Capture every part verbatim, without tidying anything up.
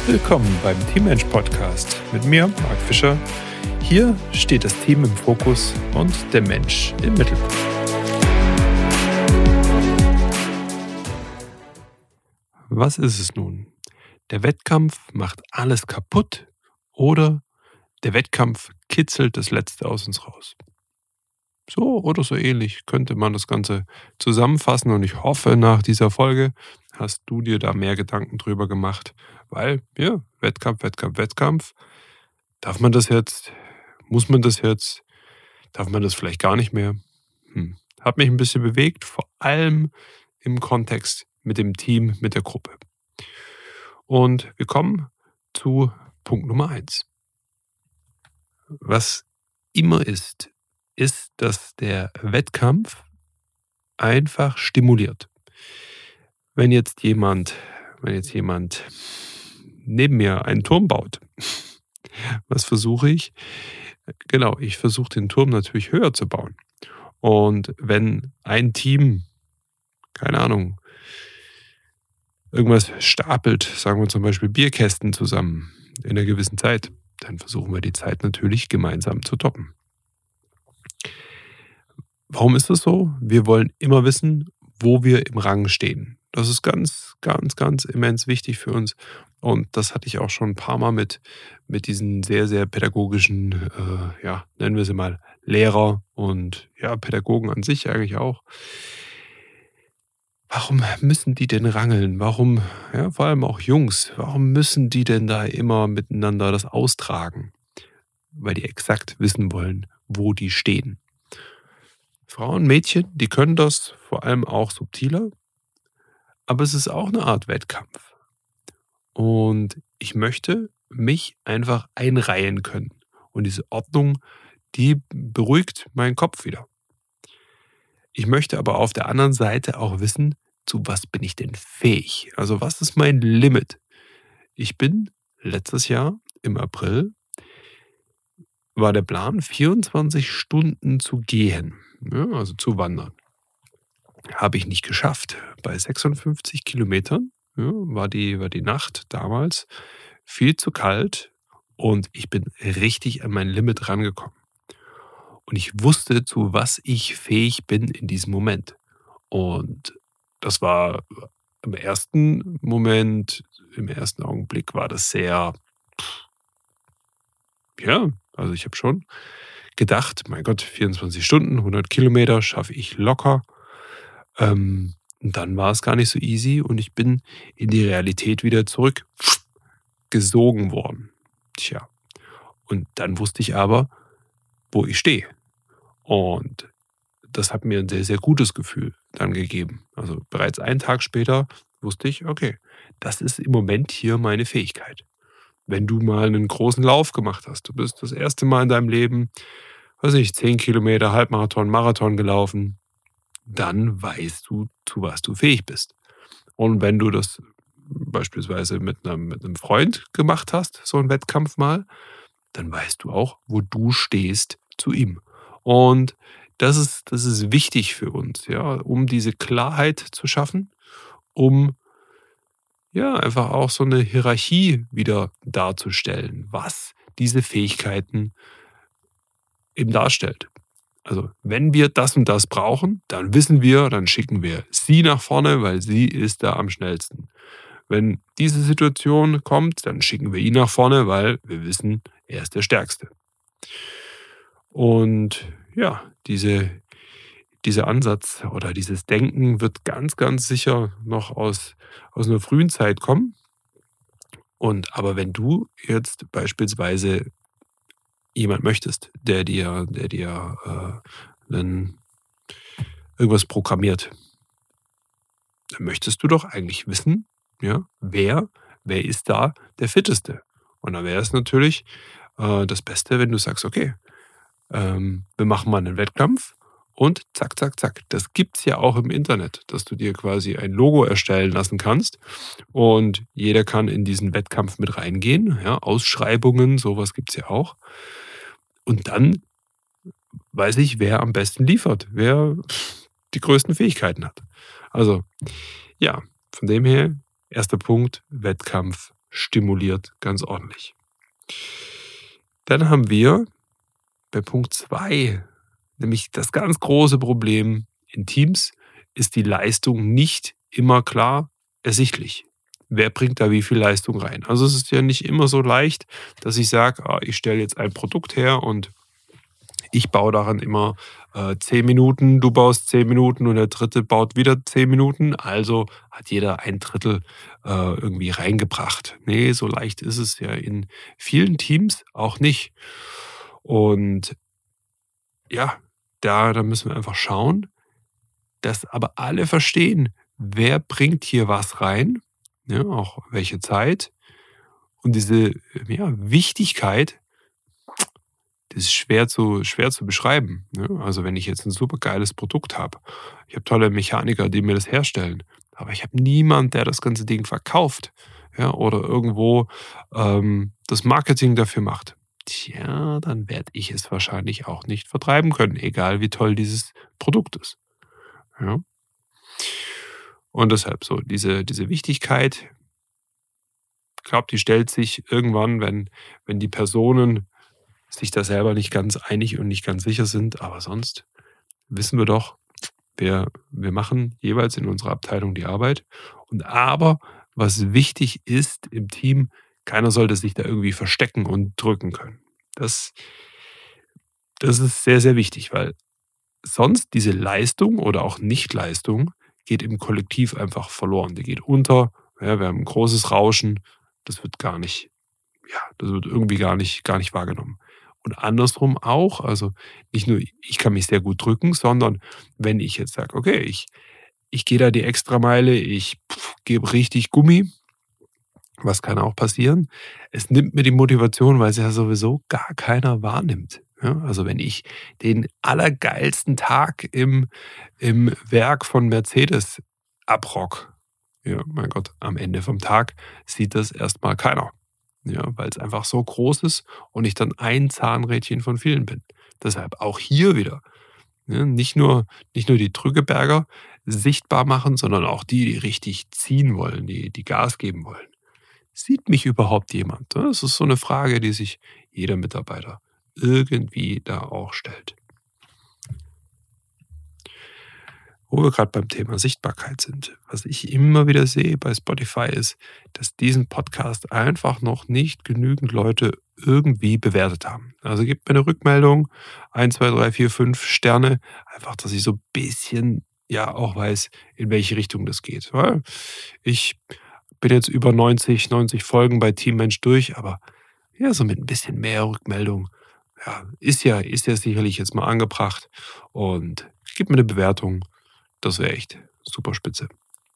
Willkommen beim Teammensch Podcast mit mir, Marc Fischer. Hier steht das Team im Fokus und der Mensch im Mittelpunkt. Was ist es nun? Der Wettkampf macht alles kaputt oder der Wettkampf kitzelt das Letzte aus uns raus? So oder so ähnlich könnte man das Ganze zusammenfassen und ich hoffe, nach dieser Folge hast du dir da mehr Gedanken drüber gemacht, weil, ja, Wettkampf, Wettkampf, Wettkampf, darf man das jetzt, muss man das jetzt, darf man das vielleicht gar nicht mehr? Hm. Hat mich ein bisschen bewegt, vor allem im Kontext mit dem Team, mit der Gruppe. Und wir kommen zu Punkt Nummer eins. Was immer ist, ist, dass der Wettkampf einfach stimuliert. Wenn jetzt jemand, wenn jetzt jemand neben mir einen Turm baut, was versuche ich? Genau, ich versuche den Turm natürlich höher zu bauen. Und wenn ein Team, keine Ahnung, irgendwas stapelt, sagen wir zum Beispiel Bierkästen zusammen in einer gewissen Zeit, dann versuchen wir die Zeit natürlich gemeinsam zu toppen. Warum ist das so? Wir wollen immer wissen, wo wir im Rang stehen. Das ist ganz, ganz, ganz immens wichtig für uns. Und das hatte ich auch schon ein paar Mal mit, mit diesen sehr, sehr pädagogischen, äh, ja, nennen wir sie mal Lehrer und ja, Pädagogen an sich eigentlich auch. Warum müssen die denn rangeln? Warum, ja, vor allem auch Jungs, warum müssen die denn da immer miteinander das austragen? Weil die exakt wissen wollen, wo die stehen. Frauen, Mädchen, die können das vor allem auch subtiler, aber es ist auch eine Art Wettkampf. Und ich möchte mich einfach einreihen können. Und diese Ordnung, die beruhigt meinen Kopf wieder. Ich möchte aber auf der anderen Seite auch wissen, zu was bin ich denn fähig? Also was ist mein Limit? Ich bin letztes Jahr im April, war der Plan, vierundzwanzig Stunden zu gehen, ja, also zu wandern. Habe ich nicht geschafft. Bei sechsundfünfzig Kilometern ja, war, die, war die Nacht damals viel zu kalt und ich bin richtig an mein Limit rangekommen. Und ich wusste, zu was ich fähig bin in diesem Moment. Und das war im ersten Moment, im ersten Augenblick war das sehr, ja, also ich habe schon gedacht, mein Gott, vierundzwanzig Stunden, hundert Kilometer schaffe ich locker. Ähm, und dann war es gar nicht so easy und ich bin in die Realität wieder zurück gesogen worden. Tja, und dann wusste ich aber, wo ich stehe. Und das hat mir ein sehr, sehr gutes Gefühl dann gegeben. Also bereits einen Tag später wusste ich, okay, das ist im Moment hier meine Fähigkeit. Wenn du mal einen großen Lauf gemacht hast, du bist das erste Mal in deinem Leben, weiß ich, zehn Kilometer, Halbmarathon, Marathon gelaufen, dann weißt du, zu was du fähig bist. Und wenn du das beispielsweise mit einem, mit einem Freund gemacht hast, so einen Wettkampf mal, dann weißt du auch, wo du stehst zu ihm. Und das ist, das ist wichtig für uns, ja, um diese Klarheit zu schaffen, um ja, einfach auch so eine Hierarchie wieder darzustellen, was diese Fähigkeiten eben darstellt. Also wenn wir das und das brauchen, dann wissen wir, dann schicken wir sie nach vorne, weil sie ist da am schnellsten. Wenn diese Situation kommt, dann schicken wir ihn nach vorne, weil wir wissen, er ist der Stärkste. Und ja, diese, dieser Ansatz oder dieses Denken wird ganz, ganz sicher noch aus, aus einer frühen Zeit kommen. Und aber wenn du jetzt beispielsweise jemand möchtest, der dir, der dir äh, einen, irgendwas programmiert, dann möchtest du doch eigentlich wissen, ja, wer, wer ist da der Fitteste? Und dann wäre es natürlich äh, das Beste, wenn du sagst, okay, ähm, wir machen mal einen Wettkampf und zack, zack, zack. Das gibt es ja auch im Internet, dass du dir quasi ein Logo erstellen lassen kannst und jeder kann in diesen Wettkampf mit reingehen. Ja, Ausschreibungen, sowas gibt es ja auch. Und dann weiß ich, wer am besten liefert, wer die größten Fähigkeiten hat. Also ja, von dem her, erster Punkt, Wettkampf stimuliert ganz ordentlich. Dann haben wir bei Punkt zwei, nämlich das ganz große Problem in Teams, ist die Leistung nicht immer klar ersichtlich. Wer bringt da wie viel Leistung rein? Also es ist ja nicht immer so leicht, dass ich sage, ah, ich stelle jetzt ein Produkt her und ich baue daran immer äh, zehn Minuten, du baust zehn Minuten und der Dritte baut wieder zehn Minuten. Also hat jeder ein Drittel äh, irgendwie reingebracht. Nee, so leicht ist es ja in vielen Teams auch nicht. Und ja, da, da müssen wir einfach schauen, dass aber alle verstehen, wer bringt hier was rein, ja, auch welche Zeit. Und diese ja, Wichtigkeit, das ist schwer zu, schwer zu beschreiben. Ne? Also wenn ich jetzt ein super geiles Produkt habe, ich habe tolle Mechaniker, die mir das herstellen, aber ich habe niemand, der das ganze Ding verkauft, ja, oder irgendwo ähm, das Marketing dafür macht. Tja, dann werde ich es wahrscheinlich auch nicht vertreiben können, egal wie toll dieses Produkt ist. Ja? Und deshalb so, diese, diese Wichtigkeit, ich glaube, die stellt sich irgendwann, wenn, wenn die Personen sich da selber nicht ganz einig und nicht ganz sicher sind. Aber sonst wissen wir doch, wir, wir machen jeweils in unserer Abteilung die Arbeit. Und aber, was wichtig ist im Team, keiner sollte sich da irgendwie verstecken und drücken können. Das, das ist sehr, sehr wichtig, weil sonst diese Leistung oder auch Nichtleistung geht im Kollektiv einfach verloren. Die geht unter. Ja, wir haben ein großes Rauschen. Das wird gar nicht, ja, das wird irgendwie gar nicht, gar nicht wahrgenommen. Und andersrum auch, also nicht nur ich kann mich sehr gut drücken, sondern wenn ich jetzt sage, okay, ich, ich gehe da die Extrameile, ich pff, gebe richtig Gummi, was kann auch passieren? Es nimmt mir die Motivation, weil es ja sowieso gar keiner wahrnimmt. Ja, also wenn ich den allergeilsten Tag im, im Werk von Mercedes abrock, ja, mein Gott, am Ende vom Tag sieht das erstmal keiner. Ja, weil es einfach so groß ist und ich dann ein Zahnrädchen von vielen bin. Deshalb auch hier wieder, ne, nicht nur, nicht nur die Drückeberger sichtbar machen, sondern auch die, die richtig ziehen wollen, die, die Gas geben wollen. Sieht mich überhaupt jemand? Das ist so eine Frage, die sich jeder Mitarbeiter irgendwie da auch stellt. Wo wir gerade beim Thema Sichtbarkeit sind. Was ich immer wieder sehe bei Spotify ist, dass diesen Podcast einfach noch nicht genügend Leute irgendwie bewertet haben. Also gebt mir eine Rückmeldung, eins, zwei, drei, vier, fünf Sterne, einfach, dass ich so ein bisschen ja auch weiß, in welche Richtung das geht. Weil ich bin jetzt über neunzig, neunzig Folgen bei Team Mensch durch, aber ja, so mit ein bisschen mehr Rückmeldung, ja, ist ja, ist ja sicherlich jetzt mal angebracht. Und gib mir eine Bewertung. Das wäre echt super spitze.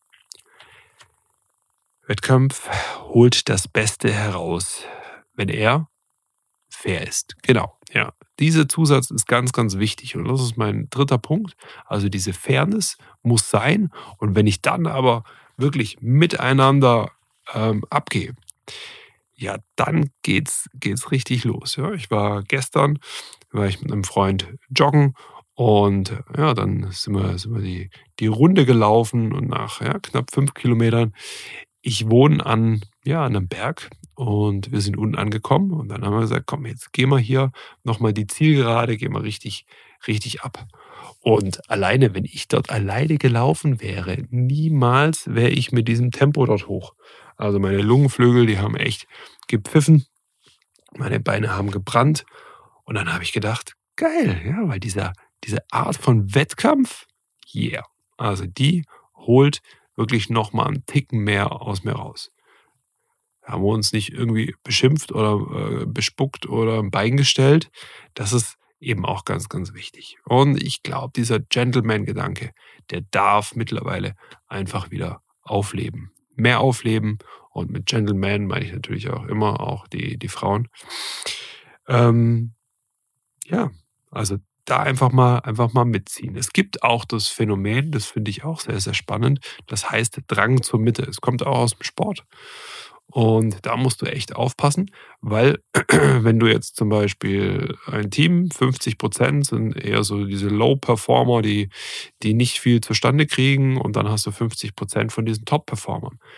Wettkampf holt das Beste heraus, wenn er fair ist. Genau, ja. Dieser Zusatz ist ganz, ganz wichtig. Und das ist mein dritter Punkt. Also diese Fairness muss sein. Und wenn ich dann aber wirklich miteinander ähm, abgehe, ja, dann geht's, geht's richtig los. Ja. Ich war gestern, war ich mit einem Freund joggen. Und ja, dann sind wir, sind wir die, die Runde gelaufen und nach ja, knapp fünf Kilometern. Ich wohne an, ja, an einem Berg und wir sind unten angekommen. Und dann haben wir gesagt, komm, jetzt gehen wir hier nochmal die Zielgerade, gehen wir richtig, richtig ab. Und alleine, wenn ich dort alleine gelaufen wäre, niemals wäre ich mit diesem Tempo dort hoch. Also meine Lungenflügel, die haben echt gepfiffen. Meine Beine haben gebrannt. Und dann habe ich gedacht, geil, ja, weil dieser Diese Art von Wettkampf, yeah. Also die holt wirklich nochmal einen Ticken mehr aus mir raus. Da haben wir uns nicht irgendwie beschimpft oder äh, bespuckt oder ein Bein gestellt. Das ist eben auch ganz, ganz wichtig. Und ich glaube, dieser Gentleman-Gedanke, der darf mittlerweile einfach wieder aufleben. Mehr aufleben. Und mit Gentleman meine ich natürlich auch immer auch die, die Frauen. Ähm, ja, also da einfach mal, einfach mal mitziehen. Es gibt auch das Phänomen, das finde ich auch sehr, sehr spannend, das heißt Drang zur Mitte. Es kommt auch aus dem Sport. Und da musst du echt aufpassen, weil wenn du jetzt zum Beispiel ein Team, fünfzig Prozent sind eher so diese Low-Performer, die, die nicht viel zustande kriegen und dann hast du fünfzig Prozent von diesen Top-Performern.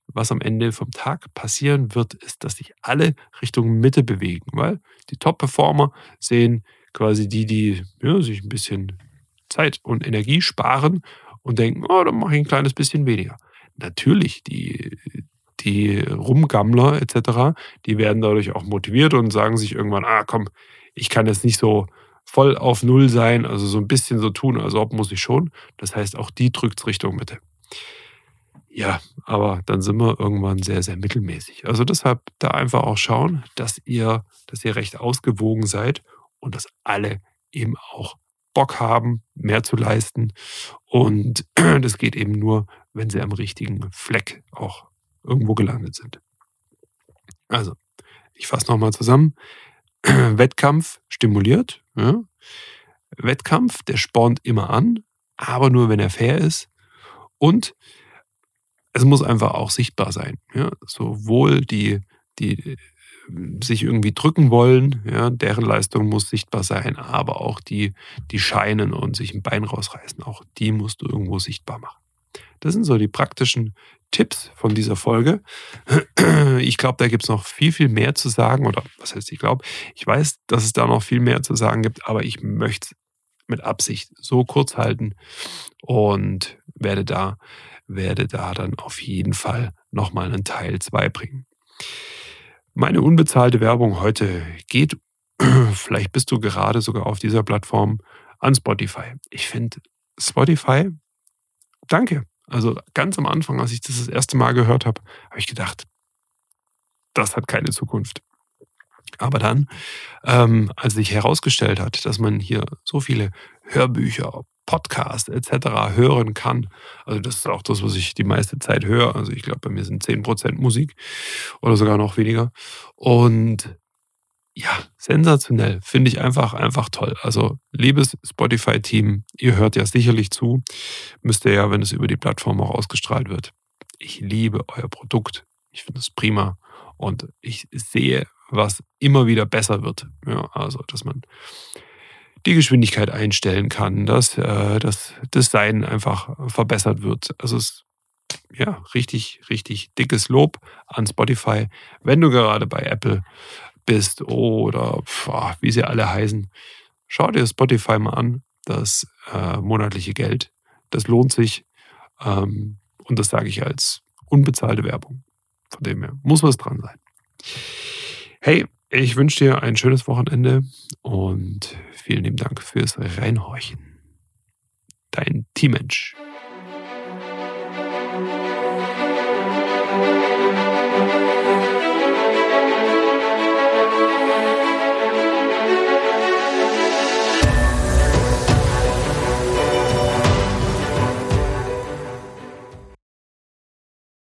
was am Ende vom Tag passieren wird, ist, dass sich alle Richtung Mitte bewegen, weil die Top-Performer sehen quasi die, die ja, sich ein bisschen Zeit und Energie sparen und denken, oh, dann mache ich ein kleines bisschen weniger. Natürlich, die, die Rumgammler et cetera, die werden dadurch auch motiviert und sagen sich irgendwann, ah komm, ich kann jetzt nicht so voll auf Null sein, also so ein bisschen so tun, als ob muss ich schon. Das heißt, auch die drückt es Richtung Mitte. Ja, aber dann sind wir irgendwann sehr, sehr mittelmäßig. Also deshalb da einfach auch schauen, dass ihr, dass ihr recht ausgewogen seid und dass alle eben auch Bock haben, mehr zu leisten. Und das geht eben nur, wenn sie am richtigen Fleck auch irgendwo gelandet sind. Also, ich fasse nochmal zusammen. Wettkampf stimuliert. Ja. Wettkampf, der spornt immer an, aber nur, wenn er fair ist. Und es muss einfach auch sichtbar sein. Ja. Sowohl die, die sich irgendwie drücken wollen, ja, deren Leistung muss sichtbar sein, aber auch die, die scheinen und sich ein Bein rausreißen, auch die musst du irgendwo sichtbar machen. Das sind so die praktischen Tipps von dieser Folge. Ich glaube, da gibt es noch viel, viel mehr zu sagen. Oder was heißt ich glaube? Ich weiß, dass es da noch viel mehr zu sagen gibt, aber ich möchte es mit Absicht so kurz halten und werde da, werde da dann auf jeden Fall nochmal einen Teil zwei bringen. Meine unbezahlte Werbung heute geht, vielleicht bist du gerade sogar auf dieser Plattform, an Spotify. Ich finde Spotify, danke. Also ganz am Anfang, als ich das das erste Mal gehört habe, habe ich gedacht, das hat keine Zukunft. Aber dann, ähm, als sich herausgestellt hat, dass man hier so viele Hörbücher, Podcasts et cetera hören kann, also das ist auch das, was ich die meiste Zeit höre. Also ich glaube, bei mir sind zehn Prozent Musik oder sogar noch weniger. Und ja, sensationell. Finde ich einfach, einfach toll. Also, liebes Spotify-Team, ihr hört ja sicherlich zu. Müsst ihr ja, wenn es über die Plattform auch ausgestrahlt wird. Ich liebe euer Produkt. Ich finde es prima. Und ich sehe, was immer wieder besser wird. Ja, also, dass man die Geschwindigkeit einstellen kann, dass äh, das Design einfach verbessert wird. Also, es ist ja richtig, richtig dickes Lob an Spotify. Wenn du gerade bei Apple bist oder pf, wie sie alle heißen, schau dir Spotify mal an. Das äh, monatliche Geld, das lohnt sich. Ähm, und das sage ich als unbezahlte Werbung. Von dem her muss was dran sein. Hey, ich wünsche dir ein schönes Wochenende und vielen lieben Dank fürs Reinhorchen. Dein Teammensch.